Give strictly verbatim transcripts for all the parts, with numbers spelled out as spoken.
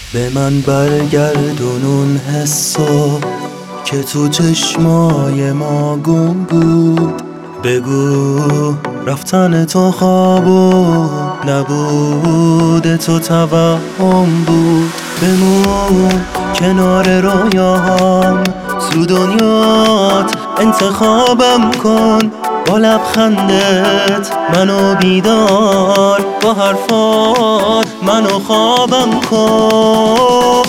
به من برگردون اون حسو که تو چشمای ما گم بود. بگو رفتن تو خواب و نبود تو توهم بود. بمون کنار رویاهام تو دنیات انتخابم کن. با لبخندت منو بیدار، با حرفات منو خوابم کن.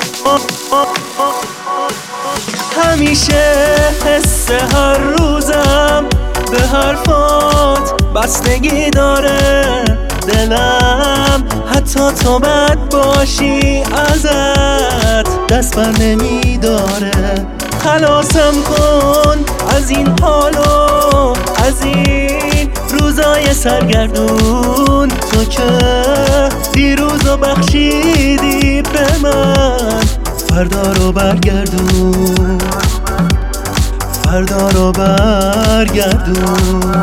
همیشه حس هر روزم به حرفات بستگی داره دلم. حتی تو بد باشی ازت دست بر نمیداره. خلاصم کن از این حالو، از این روزای سرگردون. تو که دیروزو بخشیدی به من، فردا رو برگردون، فردا رو برگردون.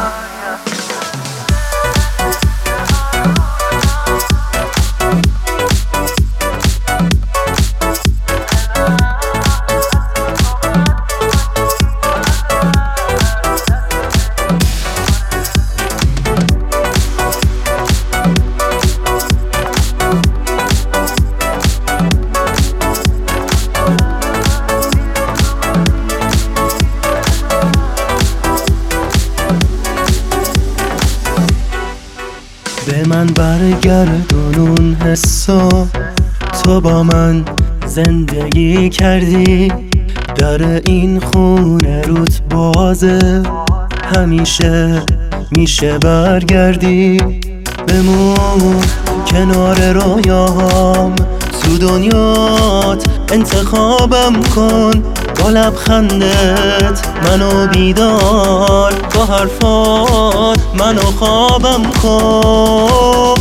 به من برگردون اون حسو، تو با من زندگی کردی. در این خونه روت بازه، همیشه میشه برگردی. بمون کنار رویاهام تو دنیات انتخابم کن. با لبخندت منو بیدار، با حرفات منو خوابم کن.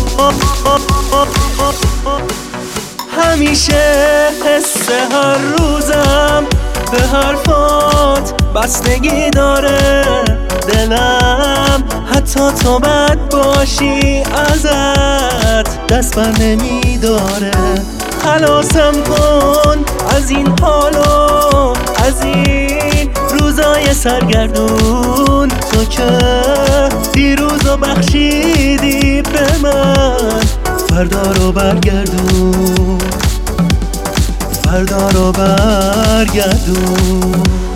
همیشه حس هر روزم به حرفات بستگی داره دلم. حتی تو بد باشی ازت دست بر نمیداره. خلاصم کن از این حالو، از این روزای سرگردون. تو که دیروزو بخشیدی به من، فردا رو برگردون، فردا رو برگردون.